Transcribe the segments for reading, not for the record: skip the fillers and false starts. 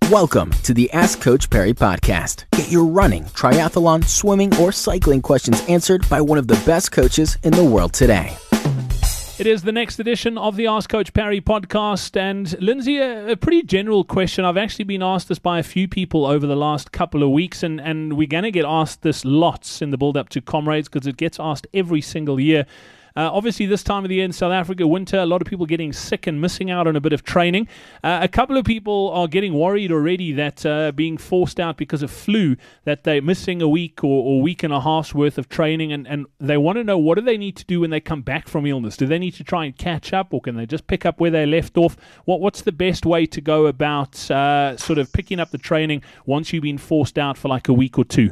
Welcome to the Ask Coach Perry podcast. Get your running, triathlon, swimming, or cycling questions answered by one of the best coaches in the world today. It is the next edition of the Ask Coach Perry podcast. And Lindsay, a pretty general question. I've actually been asked this by a few people over the last couple of weeks, and we're going to get asked this lots in the build-up to Comrades because it gets asked every single year. Obviously, this time of the year in South Africa, winter, a lot of people getting sick and missing out on a bit of training. A couple of people are getting worried already that being forced out because of flu, that they're missing a week or week and a half's worth of training, and they want to know, what do they need to do when they come back from illness? Do they need to try and catch up, or can they just pick up where they left off? What's the best way to go about sort of picking up the training once you've been forced out for like a week or two?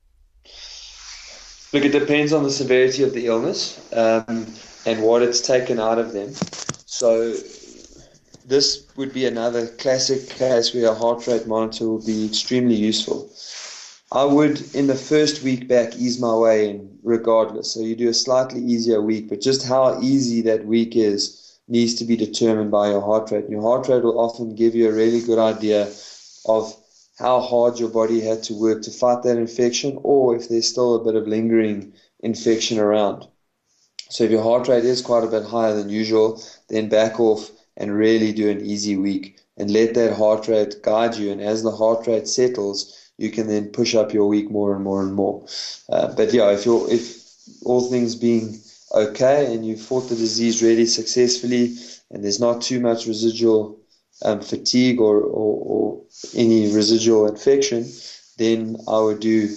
Look, it depends on the severity of the illness and what it's taken out of them. So this would be another classic case where a heart rate monitor would be extremely useful. I would, in the first week back, ease my way in regardless. So you do a slightly easier week, but just how easy that week is needs to be determined by your heart rate. And your heart rate will often give you a really good idea of how hard your body had to work to fight that infection, or if there's still a bit of lingering infection around. So if your heart rate is quite a bit higher than usual, then back off and really do an easy week and let that heart rate guide you. And as the heart rate settles, you can then push up your week more and more and more. But yeah, if all things being okay and you fought the disease really successfully and there's not too much residual fatigue or any residual infection, then I would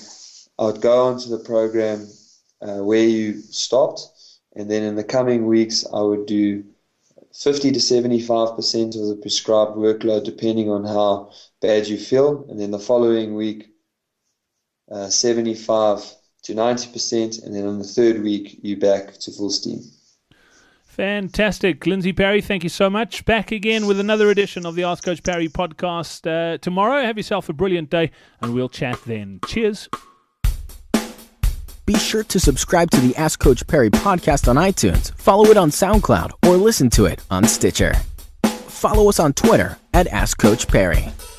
go onto the program where you stopped, and then in the coming weeks I would do 50 to 75% of the prescribed workload depending on how bad you feel, and then the following week 75 to 90%, and then on the third week you back to full steam. Fantastic. Lindsay Perry, thank you so much. Back again with another edition of the Ask Coach Perry podcast tomorrow. Have yourself a brilliant day, and we'll chat then. Cheers. Be sure to subscribe to the Ask Coach Perry podcast on iTunes, follow it on SoundCloud, or listen to it on Stitcher. Follow us on Twitter at Ask Coach Perry.